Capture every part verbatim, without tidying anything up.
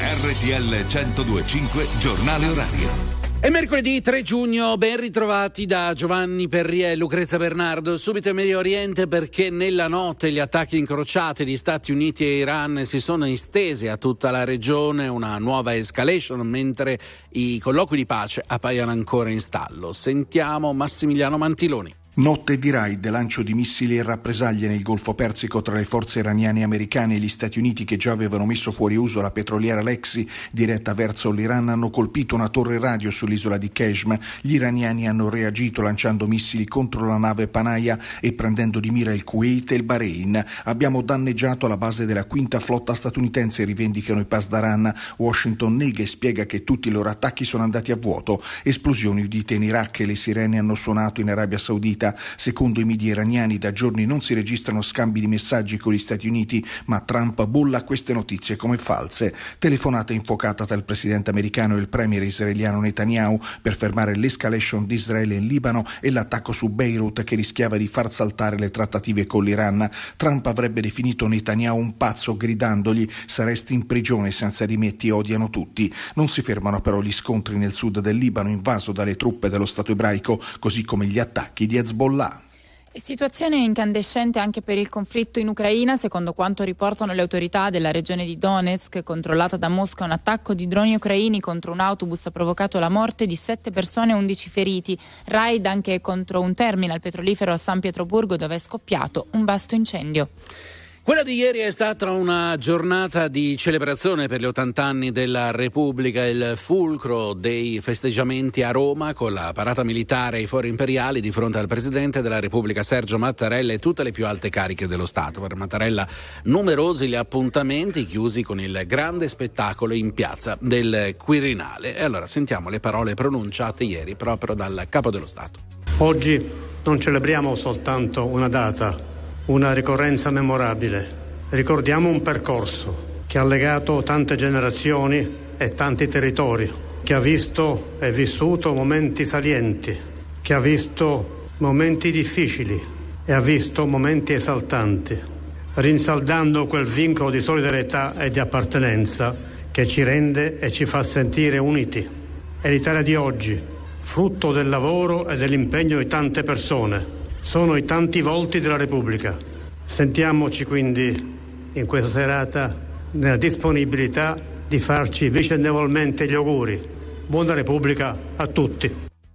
R T L centodue e cinque giornale orario. È mercoledì tre giugno, ben ritrovati da Giovanni Perria e Lucrezia Bernardo. Subito in Medio Oriente, perché nella notte gli attacchi incrociati di Stati Uniti e Iran si sono estesi a tutta la regione, una nuova escalation, mentre i colloqui di pace appaiono ancora in stallo. Sentiamo Massimiliano Mantiloni. Notte di raid, lancio di missili e rappresaglie nel Golfo Persico tra le forze iraniane e americane e gli Stati Uniti, che già avevano messo fuori uso la petroliera Lexi diretta verso l'Iran, hanno colpito una torre radio sull'isola di Qeshm. Gli iraniani hanno reagito lanciando missili contro la nave Panaya e prendendo di mira il Kuwait e il Bahrain. Abbiamo danneggiato la base della quinta flotta statunitense, rivendicano i Pasdaran. Washington nega e spiega che tutti i loro attacchi sono andati a vuoto. Esplosioni udite in Iraq e le sirene hanno suonato in Arabia Saudita. Secondo i media iraniani, da giorni non si registrano scambi di messaggi con gli Stati Uniti, ma Trump bolla queste notizie come false. Telefonata infuocata tra il presidente americano e il premier israeliano Netanyahu per fermare l'escalation di Israele in Libano e l'attacco su Beirut che rischiava di far saltare le trattative con l'Iran. Trump avrebbe definito Netanyahu un pazzo, gridandogli: saresti in prigione senza rimetti, odiano tutti. Non si fermano però gli scontri nel sud del Libano, invaso dalle truppe dello Stato ebraico, così come gli attacchi di Hezbollah. Situazione incandescente anche per il conflitto in Ucraina. Secondo quanto riportano le autorità della regione di Donetsk, controllata da Mosca, un attacco di droni ucraini contro un autobus ha provocato la morte di sette persone e undici feriti. Raid anche contro un terminal petrolifero a San Pietroburgo, dove è scoppiato un vasto incendio. Quella di ieri è stata una giornata di celebrazione per gli ottanta anni della Repubblica, il fulcro dei festeggiamenti a Roma con la parata militare ai fori imperiali di fronte al Presidente della Repubblica Sergio Mattarella e tutte le più alte cariche dello Stato. Per Mattarella numerosi gli appuntamenti, chiusi con il grande spettacolo in piazza del Quirinale. E allora sentiamo le parole pronunciate ieri proprio dal Capo dello Stato. Oggi non celebriamo soltanto una data, una ricorrenza memorabile. Ricordiamo un percorso che ha legato tante generazioni e tanti territori, che ha visto e vissuto momenti salienti, che ha visto momenti difficili e ha visto momenti esaltanti, rinsaldando quel vincolo di solidarietà e di appartenenza che ci rende e ci fa sentire uniti. È l'Italia di oggi, frutto del lavoro e dell'impegno di tante persone. Sono i tanti volti della Repubblica. Sentiamoci quindi in questa serata nella disponibilità di farci vicendevolmente gli auguri. Buona Repubblica a tutti.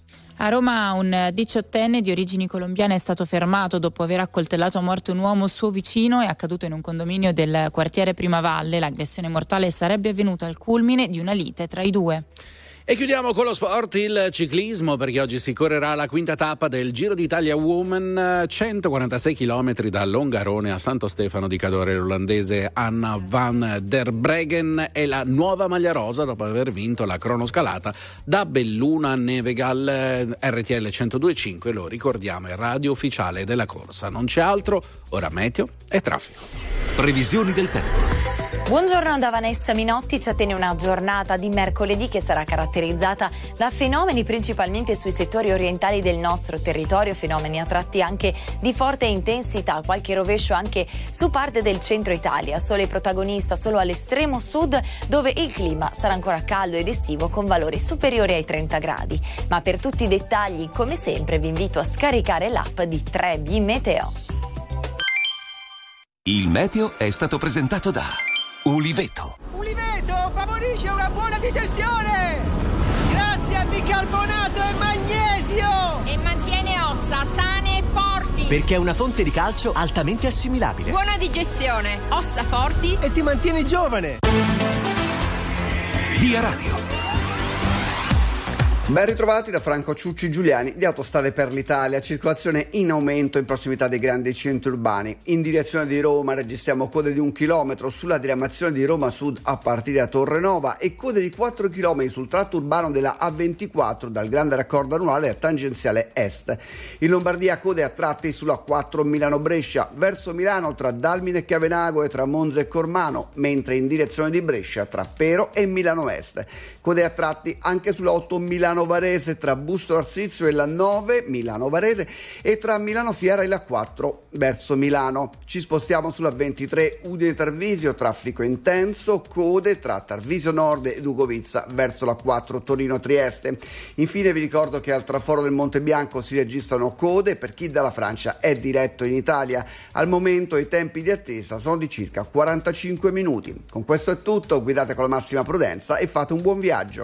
A Roma un diciottenne di origini colombiane è stato fermato dopo aver accoltellato a morte un uomo suo vicino. È accaduto in un condominio del quartiere Primavalle. L'aggressione mortale sarebbe avvenuta al culmine di una lite tra i due. E chiudiamo con lo sport, il ciclismo, perché oggi si correrà la quinta tappa del Giro d'Italia Women, centoquarantasei chilometri da Longarone a Santo Stefano di Cadore. L'olandese Anna van der Breggen è la nuova maglia rosa dopo aver vinto la cronoscalata da Belluna Nevegal. R T L centodue e cinque, lo ricordiamo, è radio ufficiale della corsa. Non c'è altro, ora meteo e traffico. Previsioni del tempo. Buongiorno da Vanessa Minotti. Ci attende una giornata di mercoledì che sarà caratterizzata da fenomeni principalmente sui settori orientali del nostro territorio, fenomeni a tratti anche di forte intensità, qualche rovescio anche su parte del centro Italia. Sole protagonista solo all'estremo sud, dove il clima sarà ancora caldo ed estivo con valori superiori ai trenta gradi. Ma per tutti i dettagli, come sempre, vi invito a scaricare l'app di tre B Meteo. Il meteo è stato presentato da Uliveto. Uliveto favorisce una buona digestione grazie a bicarbonato e magnesio e mantiene ossa sane e forti perché è una fonte di calcio altamente assimilabile. Buona digestione, ossa forti e ti mantiene giovane. Via Radio. Ben ritrovati da Franco Ciucci Giuliani di Autostrade per l'Italia. Circolazione in aumento in prossimità dei grandi centri urbani. In direzione di Roma registriamo code di un chilometro sulla diramazione di Roma Sud a partire da Torrenova e code di quattro chilometri sul tratto urbano della A ventiquattro dal grande raccordo anulare a tangenziale est. In Lombardia code a tratti sulla quattro Milano-Brescia, verso Milano tra Dalmine e Chiavenago e tra Monza e Cormano, mentre in direzione di Brescia tra Pero e Milano Est. Code a tratti anche sulla otto Milano Milano-Varese tra Busto Arsizio e la nove Milano-Varese e tra Milano-Fiera e la quattro verso Milano. Ci spostiamo sulla ventitré Udine-Tarvisio, traffico intenso, code tra Tarvisio Nord e Dugovizza verso la quattro Torino-Trieste. Infine vi ricordo che al traforo del Monte Bianco si registrano code per chi dalla Francia è diretto in Italia. Al momento i tempi di attesa sono di circa quarantacinque minuti. Con questo è tutto, guidate con la massima prudenza e fate un buon viaggio.